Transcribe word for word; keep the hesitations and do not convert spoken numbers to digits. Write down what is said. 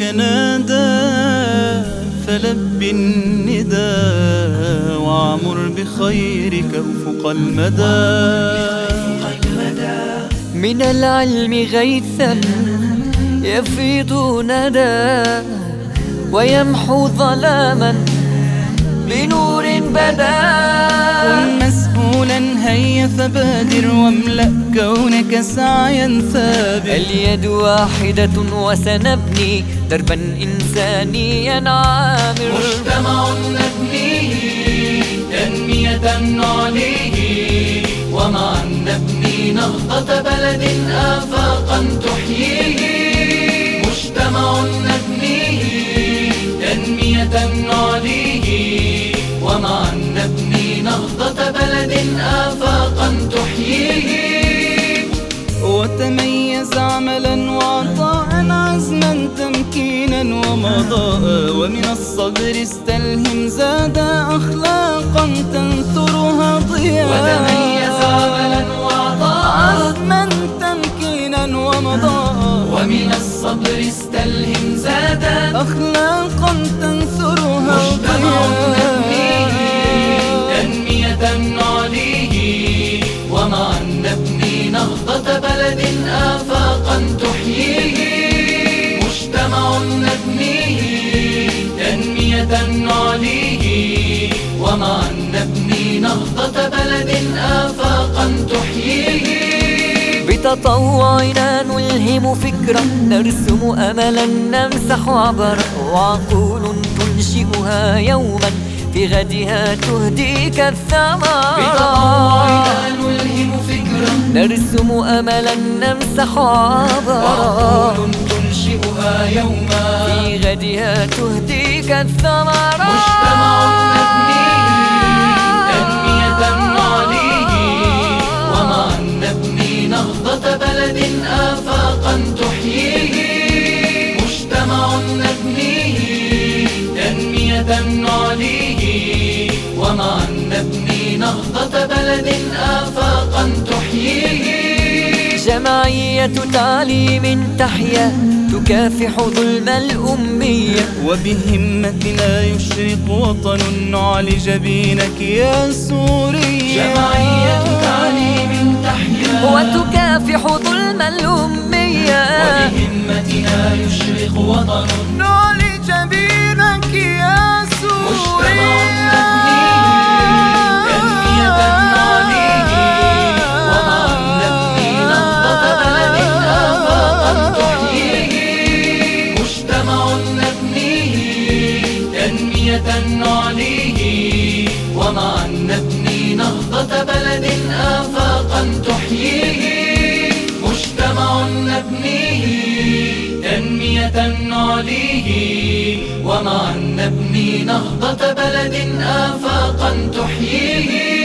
نادى فلب الندى وعمر بخيرك أفق المدى. من العلم غيثا يفيض ندى ويمحو ظلاما بنور بدا. كن مسؤولا هيا فبادر واملأ كونك سعيا ثابت. اليد واحدة وسنبني دربا إنسانيا عامر. مجتمع نبنيه تنمية نعليه ومعا نبني نهضة بلد آفاقا تحييه. مجتمع نبنيه تنمية نعليه ومعا نبني نهضة بلد آفاقا تحييه. وتميز عملا وعطاء عزما تمكينا ومضاء ومن الصبر استلهم زاد أخلاقا تنثرها ضياء. وتميز عملا وعطاء عزما تمكينا ومضاء ومن الصبر استلهم زاد أخلاقا تنثرها مجتمع ضياء. تنمية نعليه ومعا نبني نهضة بلد آفاقا تحييه. مجتمع نبنيه تنمية نعليه ومعا نبني نهضة بلد آفاقا تحييه. بتطوعنا نلهم فكرة نرسم أملا نمسح عبرا وعقول تنشئها يوما في غدها تهديك الثمرة. بتطوعنا نلهم فكرة نرسم أملا نمسح عبرا وعقول تنشئها يوما في غدها تهديك الثمرة. مجتمع نبنيه تنمية نعليه ومعا نبني نهضة بلد آفاقا تحييه. مجتمع نبنيه تنمية نعليه ومعا نبني نهضة بلد آفاقا تحييه. جمعية تعليم تحيا تكافح ظلم الأمية وبهمتنا يشرق وطن نعلج بينك يا سوريا. جمعية تعليم تحيا وتكافح ظلم الأمية وبهمتنا يشرق وطن نعلج بينك يا سوريا. نعليه ومعا نبني نهضة بلد آفاقا تحييه. مجتمع نبنيه تنمية نعليه ومعا نبني نهضة بلد آفاقا تحييه.